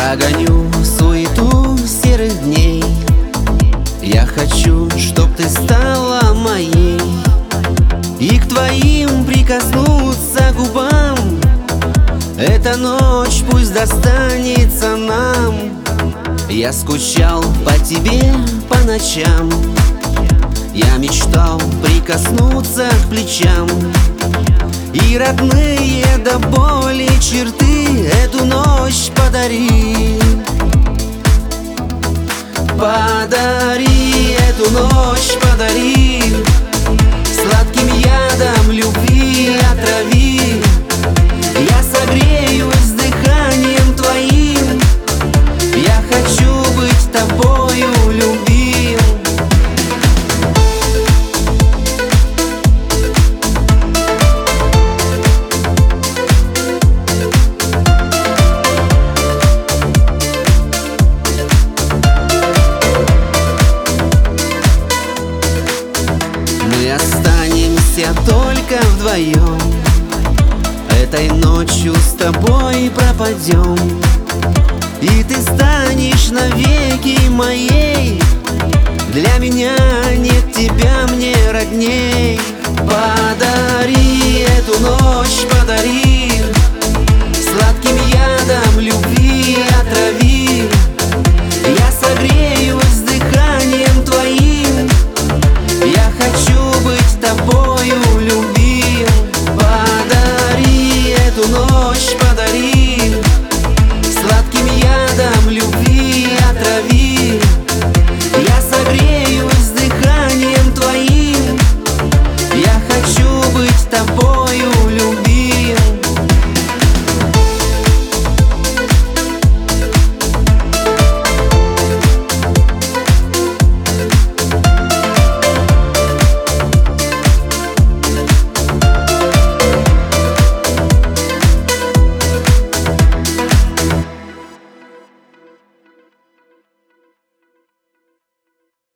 Прогоню суету серых дней. Я хочу, чтоб ты стала моей, и к твоим прикоснуться губам. Эта ночь пусть достанется нам. Я скучал по тебе по ночам, я мечтал прикоснуться к плечам, и родные до боли черты эту ночь подари. Подари эту ночь, подари, сладким ядом любви отрави. Я согреюсь дыханием твоим, я хочу быть тобою любим. Мы останемся только вдвоем, этой ночью с тобой пропадем, и ты станешь навеки моей. Для меня нет тебя мне родней. Подари эту ночь, подари, сладким ядом любви отрави. Я согреюсь дыханием твоим, я хочу быть тобою любим. Подари эту ночь, подари,